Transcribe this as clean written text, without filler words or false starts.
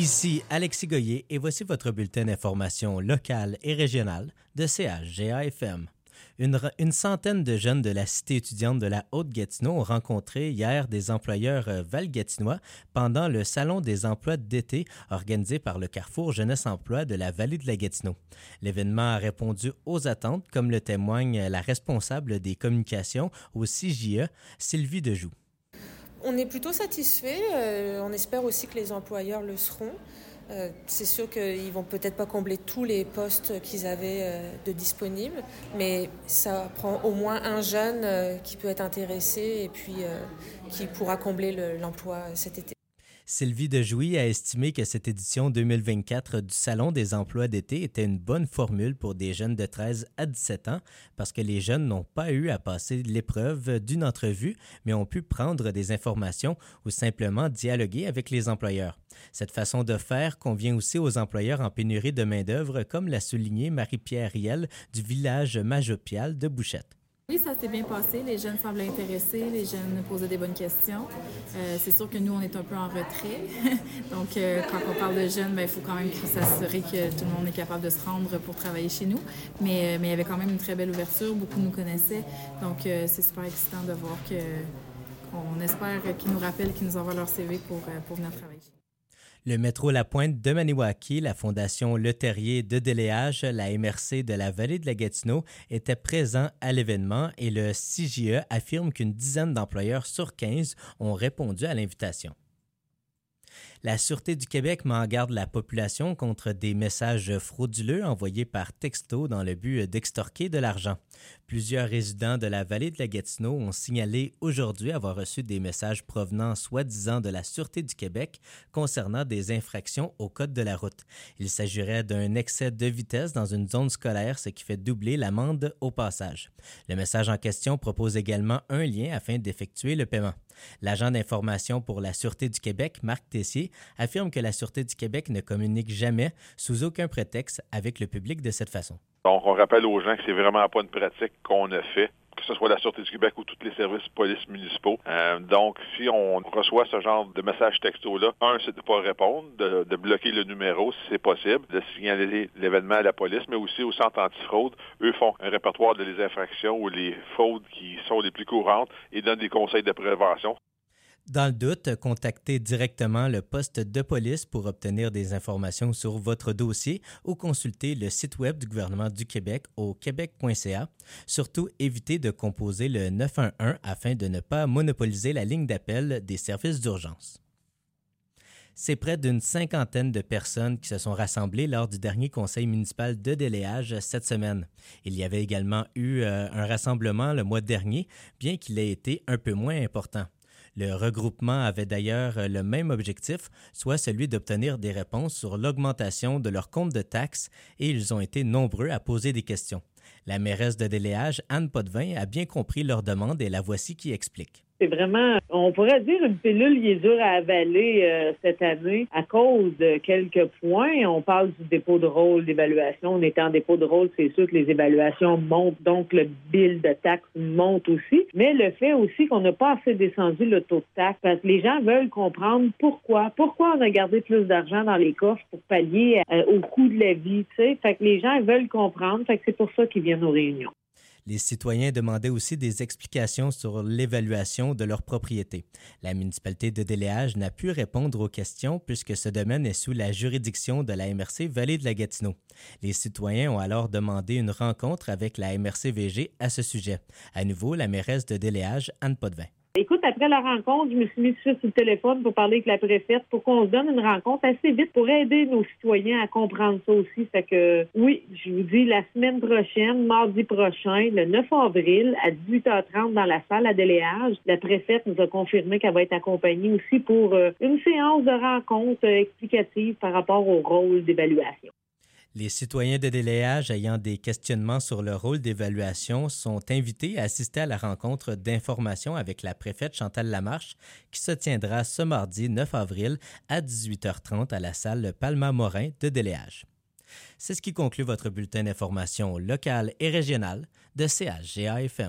Ici Alexis Goyer et voici votre bulletin d'information locale et régionale de CHGA-FM. Une centaine de jeunes de la cité étudiante de la Haute-Gatineau ont rencontré hier des employeurs val-gatinois pendant le Salon des emplois d'été organisé par le Carrefour Jeunesse Emploi de la vallée de la Gatineau. L'événement a répondu aux attentes, comme le témoigne la responsable des communications au CJE, Sylvie Dejoux. On est plutôt satisfait. On espère aussi que les employeurs le seront. C'est sûr qu'ils ne vont peut-être pas combler tous les postes qu'ils avaient de disponibles, mais ça prend au moins un jeune qui peut être intéressé et puis qui pourra combler l'emploi cet été. Sylvie Dejouy a estimé que cette édition 2024 du Salon des emplois d'été était une bonne formule pour des jeunes de 13 à 17 ans parce que les jeunes n'ont pas eu à passer l'épreuve d'une entrevue, mais ont pu prendre des informations ou simplement dialoguer avec les employeurs. Cette façon de faire convient aussi aux employeurs en pénurie de main-d'œuvre, comme l'a souligné Marie-Pierre Riel du village Majopial de Bouchette. Oui, ça s'est bien passé. Les jeunes semblent intéressés. Les jeunes posaient des bonnes questions. C'est sûr que nous, on est un peu en retrait. Donc, quand on parle de jeunes, il faut quand même s'assurer que tout le monde est capable de se rendre pour travailler chez nous. Mais il y avait quand même une très belle ouverture. Beaucoup nous connaissaient. Donc, c'est super excitant de voir qu'on espère qu'ils nous rappellent, qu'ils nous envoient leur CV pour venir travailler chez nous. Le métro La Pointe de Maniwaki, la Fondation Le Terrier de Déléage, la MRC de la vallée de la Gatineau étaient présents à l'événement et le CJE affirme qu'une dizaine d'employeurs sur 15 ont répondu à l'invitation. La Sûreté du Québec met en garde la population contre des messages frauduleux envoyés par texto dans le but d'extorquer de l'argent. Plusieurs résidents de la vallée de la Gatineau ont signalé aujourd'hui avoir reçu des messages provenant soi-disant de la Sûreté du Québec concernant des infractions au code de la route. Il s'agirait d'un excès de vitesse dans une zone scolaire, ce qui fait doubler l'amende au passage. Le message en question propose également un lien afin d'effectuer le paiement. L'agent d'information pour la Sûreté du Québec, Marc Tessier, affirme que la Sûreté du Québec ne communique jamais, sous aucun prétexte, avec le public de cette façon. Donc, on rappelle aux gens que c'est vraiment pas une pratique qu'on a fait, que ce soit la Sûreté du Québec ou tous les services de police municipaux. Donc, si on reçoit ce genre de message texto-là, c'est de ne pas répondre, de bloquer le numéro si c'est possible, de signaler l'événement à la police, mais aussi au centre antifraude. Eux font un répertoire de les infractions ou les fraudes qui sont les plus courantes et donnent des conseils de prévention. Dans le doute, contactez directement le poste de police pour obtenir des informations sur votre dossier ou consultez le site web du gouvernement du Québec au québec.ca. Surtout, évitez de composer le 911 afin de ne pas monopoliser la ligne d'appel des services d'urgence. C'est près d'une cinquantaine de personnes qui se sont rassemblées lors du dernier conseil municipal de Déléage cette semaine. Il y avait également eu un rassemblement le mois dernier, bien qu'il ait été un peu moins important. Le regroupement avait d'ailleurs le même objectif, soit celui d'obtenir des réponses sur l'augmentation de leur compte de taxes, et ils ont été nombreux à poser des questions. La mairesse de Déléage, Anne Potvin, a bien compris leur demande et la voici qui explique. C'est vraiment, on pourrait dire, une pilule qui est dure à avaler cette année à cause de quelques points. On parle du dépôt de rôle d'évaluation. On est en dépôt de rôle, c'est sûr que les évaluations montent, donc le bill de taxes monte aussi. Mais le fait aussi qu'on n'a pas assez descendu le taux de taxe, parce que les gens veulent comprendre pourquoi on a gardé plus d'argent dans les coffres pour pallier au coût de la vie, tu sais. Fait que les gens veulent comprendre, fait que c'est pour ça qu'ils viennent aux réunions. Les citoyens demandaient aussi des explications sur l'évaluation de leur propriété. La municipalité de Déléage n'a pu répondre aux questions puisque ce domaine est sous la juridiction de la MRC Vallée de la Gatineau. Les citoyens ont alors demandé une rencontre avec la MRC-VG à ce sujet. À nouveau, la mairesse de Déléage, Anne Potvin. Écoute, après la rencontre, je me suis mis sur le téléphone pour parler avec la préfète pour qu'on se donne une rencontre assez vite pour aider nos citoyens à comprendre ça aussi. Fait que, oui, je vous dis, la semaine prochaine, mardi prochain, le 9 avril, à 18h30 dans la salle à Déléage, la préfète nous a confirmé qu'elle va être accompagnée aussi pour une séance de rencontre explicative par rapport au rôle d'évaluation. Les citoyens de Déléage ayant des questionnements sur le rôle d'évaluation sont invités à assister à la rencontre d'information avec la préfète Chantal Lamarche qui se tiendra ce mardi 9 avril à 18h30 à la salle Palma-Morin de Déléage. C'est ce qui conclut votre bulletin d'information locale et régionale de CHGA-FM.